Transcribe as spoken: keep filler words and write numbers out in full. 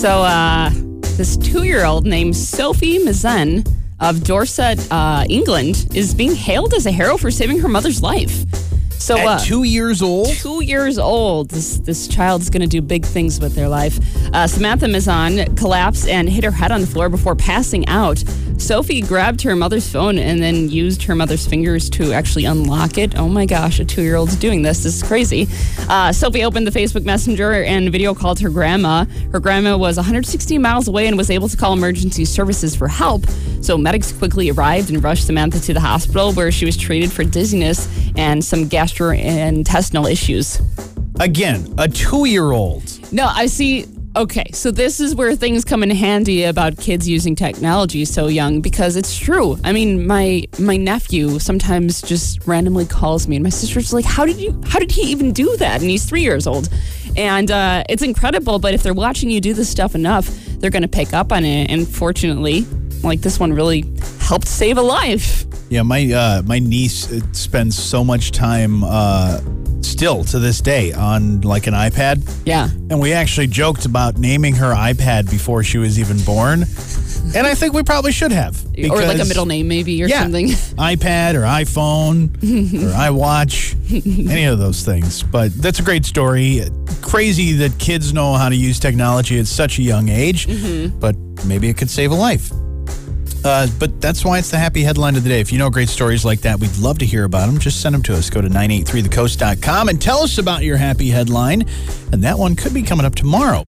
So, uh, this two-year-old named Sophie Mazen of Dorset, uh, England, is being hailed as a hero for saving her mother's life. So, At uh, two years old? Two years old. This this child's going to do big things with their life. Uh, Samantha Mazen collapsed and hit her head on the floor before passing out. Sophie grabbed her mother's phone and then used her mother's fingers to actually unlock it. Oh my gosh, a two-year-old's doing this. This is crazy. Uh, Sophie opened the Facebook Messenger and video called her grandma. Her grandma was one hundred sixty miles away and was able to call emergency services for help. So medics quickly arrived and rushed Samantha to the hospital where she was treated for dizziness and some gastrointestinal issues. Again, a two-year-old. No, I see. Okay, so this is where things come in handy about kids using technology so young, because it's true. I mean, my my nephew sometimes just randomly calls me, and my sister's like, "How did you? How did he even do that?" And he's three years old, and uh, it's incredible. But if they're watching you do this stuff enough, they're going to pick up on it. And fortunately, like this one really helped save a life. Yeah, my uh, my niece spends so much time. Uh, Still to this day on like an iPad. Yeah. And we actually joked about naming her iPad before she was even born. And I think we probably should have. Or like a middle name maybe or yeah, something. iPad or iPhone or iWatch, any of those things. But that's a great story. Crazy that kids know how to use technology at such a young age. Mm-hmm. But maybe it could save a life. Uh, but that's why it's the happy headline of the day. If you know great stories like that, we'd love to hear about them. Just send them to us. Go to nine eight three the coast dot com and tell us about your happy headline. And that one could be coming up tomorrow.